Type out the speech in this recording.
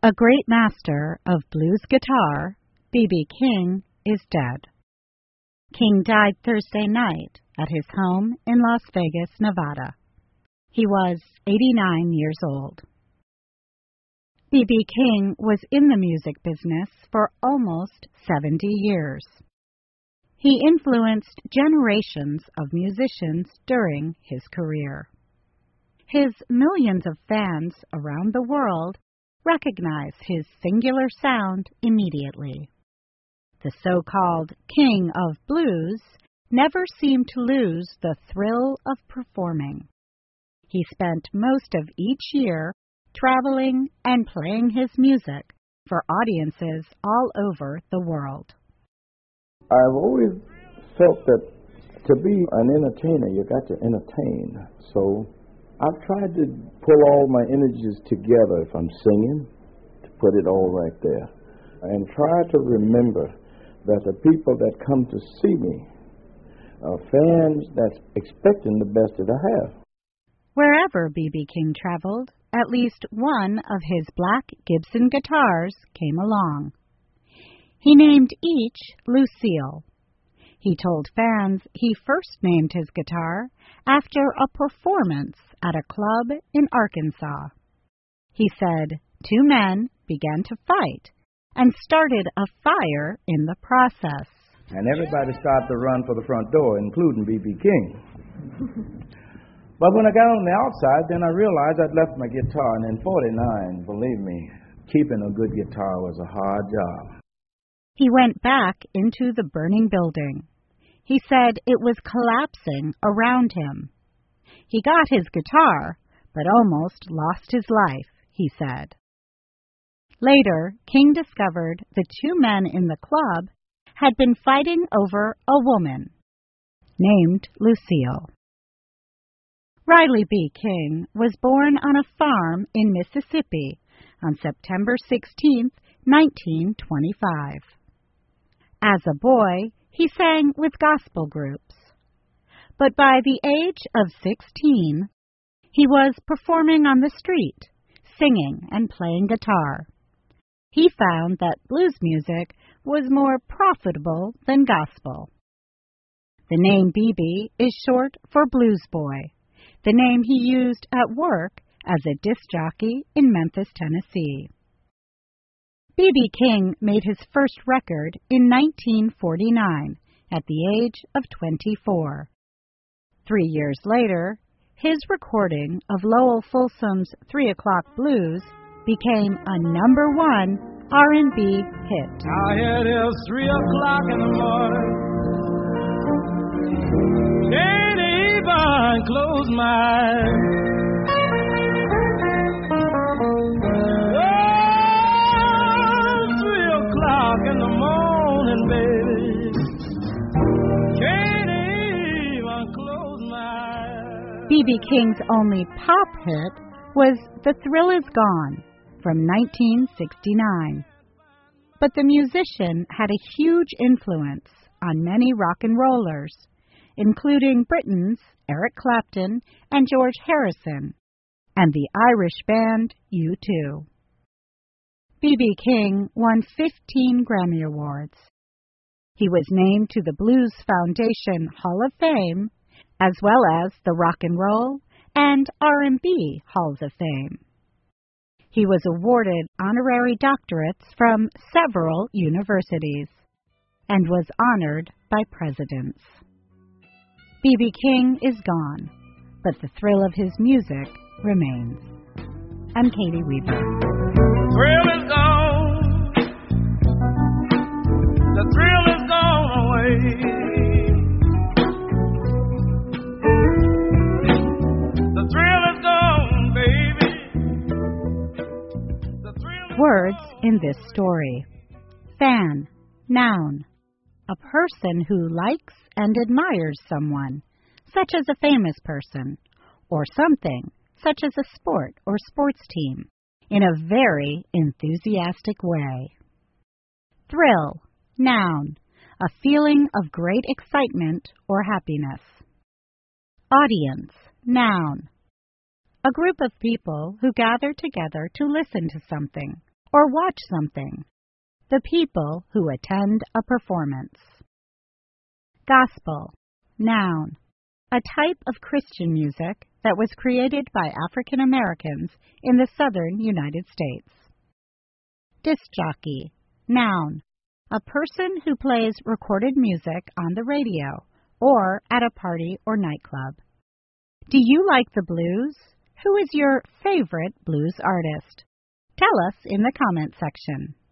A great master of blues guitar, B.B. King, is dead. King died Thursday night at his home in Las Vegas, Nevada. He was 89 years old. B.B. King was in the music business for almost 70 years. He influenced generations of musicians during his career. His millions of fans around the world recognize his singular sound immediately. The so-called King of Blues never seemed to lose the thrill of performing. He spent most of each year traveling and playing his music for audiences all over the world. I've always felt that to be an entertainer, you got to entertain. So I've tried to pull all my energies together if I'm singing, to put it all right there, and try to remember that the people that come to see me are fans that's expecting the best that I have. Wherever B.B. King traveled, at least one of his black Gibson guitars came along. He named each Lucille. He told fans he first named his guitar after a performance at a club in Arkansas. He said 2 men began to fight and started a fire in the process. And everybody started to run for the front door, including B.B. King. But when I got on the outside, then I realized I'd left my guitar, and in 49, believe me, keeping a good guitar was a hard job. He went back into the burning building. He said it was collapsing around him. He got his guitar, but almost lost his life, he said. Later, King discovered the 2 men in the club had been fighting over a woman named Lucille. Riley B. King was born on a farm in Mississippi on September 16, 1925. As a boy, he sang with gospel groups. But by the age of 16, he was performing on the street, singing and playing guitar. He found that blues music was more profitable than gospel. The name B.B. is short for Blues Boy, the name he used at work as a disc jockey in Memphis, Tennessee. B.B. King made his first record in 1949 at the age of 24. 3 years later, his recording of Lowell Fulsom's 3 O'Clock Blues became a #1 R&B hit. Now it is 3 o'clock in the morning. Can't even close my eyes. Oh, 3 o'clock in the morning, baby. Can't even close my eyes. B.B. King's only pop hit was The Thrill Is Gone from 1969. But the musician had a huge influence on many rock and rollers, including Britain's Eric Clapton and George Harrison, and the Irish band U2. B.B. King won 15 Grammy Awards. He was named to the Blues Foundation Hall of Fame, as well as the Rock and Roll and R&B Halls of Fame. He was awarded honorary doctorates from several universities and was honored by presidents. B.B. King is gone, but the thrill of his music remains. I'm Katie Weaver. Thrill is gone. The thrill is gone away. The thrill is gone, baby. Words in this story. Fan, noun. A person who likes and admires someone, such as a famous person, or something, such as a sport or sports team, in a very enthusiastic way. Thrill, noun. A feeling of great excitement or happiness. Audience, noun. A group of people who gather together to listen to something or watch something. The people who attend a performance. Gospel, noun, a type of Christian music that was created by African Americans in the southern United States. Disc jockey, noun, a person who plays recorded music on the radio or at a party or nightclub. Do you like the blues? Who is your favorite blues artist? Tell us in the comment section.